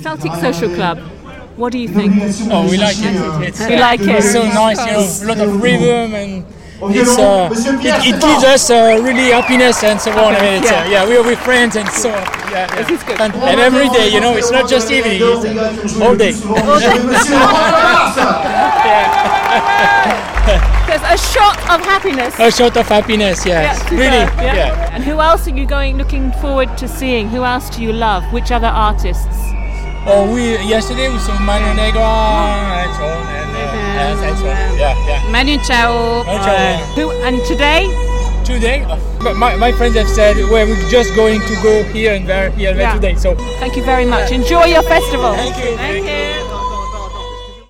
Celtic Social Club. What do you think? Oh, we like it. It's so nice, a lot of rhythm, and it gives us really happiness and so on. I mean, we're with friends and so on. This is good. And every day, it's not just evening, it's all day. There's a shot of happiness. A shot of happiness, yes. Really. Yeah. And who else are you looking forward to seeing? Who else do you love? Which other artists? Yesterday we saw Manu Negra and so on. Manu Chao. And today? Today, my friends have said we're just going to go here and there today. So thank you very much. Enjoy your festival. Thank you. Thank you.